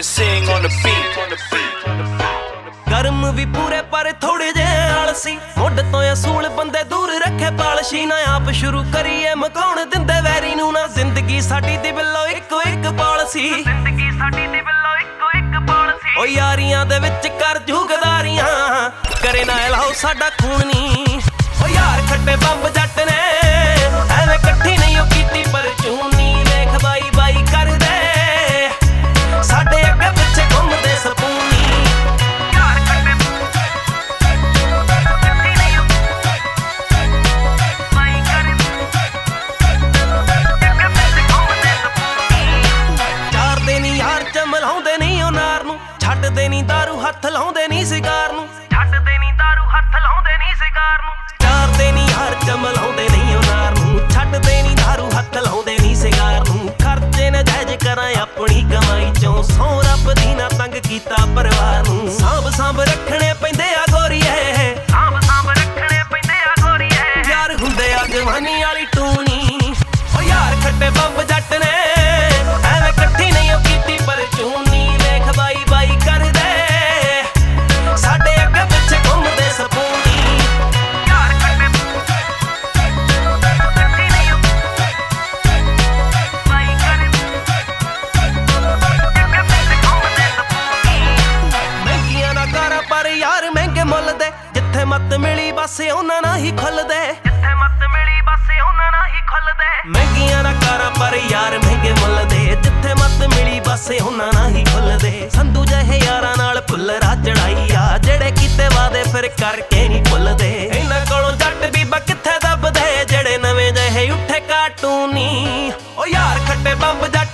sing on the beat. ਕਰਮ ਵੀ ਪੂਰੇ ਪਰ ਥੋੜੇ ਜਿਹੇ ਆਲਸੀ ਮੁੱਢ ਤੋਂ ਅਸੂਲ ਬੰਦੇ ਦੂਰ ਰੱਖੇ ਪਾਲਸ਼ੀ ਨਾ ਆਪ ਸ਼ੁਰੂ ਕਰੀਏ ਮਕਾਉਣ ਦਿੰਦੇ ਵੈਰੀ ਨੂੰ ਨਾ ਜ਼ਿੰਦਗੀ ਸਾਡੀ ਦੀ ਬਿੱਲੋ ਇੱਕੋ ਇੱਕ ਪਾਲਸੀ ਜ਼ਿੰਦਗੀ ਸਾਡੀ ਦੀ ਬਿੱਲੋ ਇੱਕੋ ਇੱਕ ਪਾਲਸੀ ਓ ਯਾਰੀਆਂ ਦੇ ਵਿੱਚ ਕਰ ਜੂਗਦਾਰੀਆਂ ਕਰੇ ਨਾ ਲਾਓ ਸਾਡਾ ਖੂਨ ਨੀ ਓ ਯਾਰ ਖੱਟੇ ਬੰਬ ਜੱਟ ਨੇ ਐਵੇਂ ਇਕੱਠੀ ਨਹੀਂ ਉਹ ਕੀਤੀ ਪਰ ਚੂਨੀ ਵੇਖ ਬਾਈ ਬਾਈ ਕਰਦੇ ਸਾਡੇ ਅੱਗੇ ਪਿੱਛੇ ਘੁੰਮਦੇ ਸਪੂਨੀ ਮਲਾਉਂਦੇ ਨਹੀਂ ਉਹ ਨਾਰ ਨੂੰ ਛੱਡਦੇ ਨਹੀਂ ਦਾਰੂ ਹੱਥ ਲਾਉਂਦੇ ਨਹੀਂ ਸਿਗਾਰ ਨੂੰ ਛੱਡਦੇ ਨਹੀਂ ਦਾਰੂ ਹੱਥ ਲਾਉਂਦੇ ਨਹੀਂ ਸਿਗਾਰ ਨੂੰ ਚਾਰਦੇ ਨਹੀਂ ਹਰ ਚਮਲਾਉਂਦੇ ਨਹੀਂ ਉਹ ਨਾਰ ਨੂੰ ਛੱਡਦੇ ਨਹੀਂ ਦਾਰੂ ਹੱਥ ਲਾਉਂਦੇ ਨਹੀਂ ਸਿਗਾਰ ਨੂੰ ਖਰਚੇ ਨਾ ਜਾਇਜ਼ ਕਰਾਂ ਆਪਣੀ ਕਮਾਈ ਚੋਂ ਸੌ ਰੱਬ ਦੀ ਨਾ ਤੰਗ ਕੀਤਾ ਪਰਿਵਾਰ ਨੂੰ ਸਾਂਭ ਸਾਂਭ ਰੱਖਣੇ ਪੈਂਦੇ ਆ ਗੋਰੀਏ ਸਾਂਭ ਸਾਂਭ ਰੱਖਣੇ ਪੈਂਦੇ ਆ ਗੋਰੀਏ ਯਾਰ ਹੁੰਦੇ ਆ ਜਵਾਨੀ ਵਾਲੀ ਟੂਣੀ ਓ ਯਾਰ ਖੱਟੇ ਬੰਬ ਜੱਟ ਨੇ ਐਵੇਂ ਇਕੱਠੀ ਨਹੀਂ ਉਹ ਕੀਤੀ ਪਰ ਚੂਨੀ ਵੇਖ ਬਾਈ ਬਾਈ ਕਰਦੇ ਸਾਡੇ ਅੱਗੇ ਪਿੱਛੇ ਘੁੰਮਦੇ ਸਪੂਨੀ ਯਾਰ ਖੱਟੇ ਇਕੱਠੀ ਨਹੀਂ ਉਹ ਬਾਈ ਕਰਦੇ ਅੱਗੇ ਪਿੱਛੇ ਘੁੰਮਦੇ ਸਪੂਨੀ ਮਹਿੰਗੀਆਂ ਦਾ ਕਾਰਾ ਪਰ ਯਾਰ ਮਹਿੰਗੇ ਮੁੱਲ ਦੇ ਜਿੱਥੇ ਮੱਤ ਮਿਲੀ ਬਸ ਉਹਨਾਂ ਨਾਲ ਹੀ ਖੁੱਲਦੇ ਜਿੱਥੇ ਮੱਤ ਮਿਲੀ ਬਸ ਉਹਨਾਂ ਨਾਲ ਹੀ ਖੁੱਲਦੇ ਮਹਿੰਗੀਆਂ ਦਾ ਕਾਰਾ ਪਰ ਯਾਰ ਮਹਿੰਗੇ ਮੁੱਲ ਦੇ ਜਿੱਥੇ ਮੱਤ ਮਿਲੀ ਬਸ ਉਹਨਾਂ ਨਾਲ ਹੀ ਖੁੱਲਦੇ ਸੰਧੂ ਜਿਹੇ ਯਾਰਾਂ ਨਾਲ ਫੁੱਲਰਾ ਚੜਾਈ ਆ ਜਿਹੜੇ ਕੀਤੇ ਵਾਦੇ ਫਿਰ ਕਰਕੇ ਨਹੀਂ ਭੁੱਲਦੇ ਇਹਨਾਂ ਕੋਲੋਂ ਜੱਟ ਬੀਬਾ ਕਿੱਥੇ ਦੱਬਦੇ ਜਿਹੜੇ ਨਵੇਂ ਜਿਹੇ ਉੱਠੇ ਕਾਰਟੂਨੀ ਓ ਯਾਰ ਖੱਟੇ ਬੰਬ